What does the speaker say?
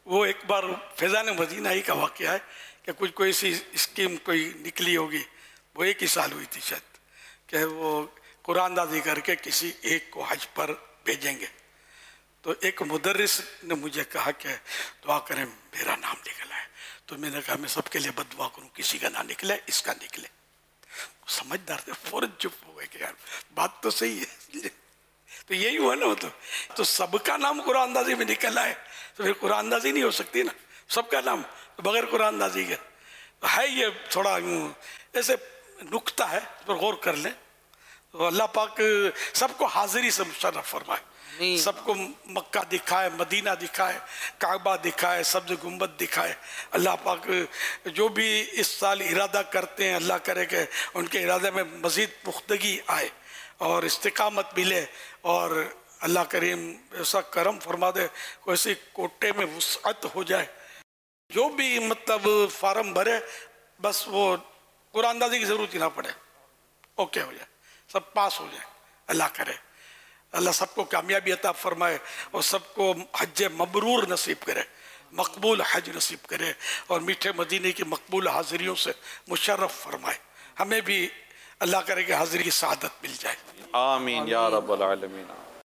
وہ ایک بار فیضان مدینہ ہی کا واقعہ ہے کہ کچھ کوئی سی اسکیم کوئی نکلی ہوگی، وہ ایک ہی سال ہوئی تھی شاید، کہ وہ قرآن دازی کر کے کسی ایک کو حج پر بھیجیں گے. تو ایک مدرس نے مجھے کہا کہ دعا کریں میرا نام نکلا ہے. تو میں نے کہا میں سب کے لیے بد دعا کروں، کسی کا نہ نکلے، اس کا نکلے. سمجھدار تھے، فوراً چپ ہو گئے کہ یار بات تو صحیح ہے. تو یہی ہوا نا، تو سب کا نام قرآن اندازی میں نکل آئے تو پھر قرآن اندازی نہیں ہو سکتی نا، سب کا نام بغیر قرآن اندازی کے ہے. یہ تھوڑا ایسے نکتہ ہے، اس پر غور کر لیں. تو اللہ پاک سب کو حاضری سے مشرف فرمائے، سب کو مکہ دکھائے، مدینہ دکھائے، کعبہ دکھائے، سبز گنبد دکھائے. اللہ پاک جو بھی اس سال ارادہ کرتے ہیں، اللہ کرے کہ ان کے ارادے میں مزید پختگی آئے اور استقامت ملے، اور اللہ کریم ایسا کرم فرما دے، کوئی ایسی کوٹے میں وسعت ہو جائے. جو بھی مطلب فارم بھرے بس وہ قرآن اندازی کی ضرورت ہی نہ پڑے، اوکے ہو جائے، سب پاس ہو جائے. اللہ کرے اللہ سب کو کامیابی عطا فرمائے اور سب کو حج مبرور نصیب کرے، مقبول حج نصیب کرے، اور میٹھے مدینے کی مقبول حاضریوں سے مشرف فرمائے. ہمیں بھی اللہ کرے کہ حاضری کی سعادت مل جائے. آمین یا رب العالمین.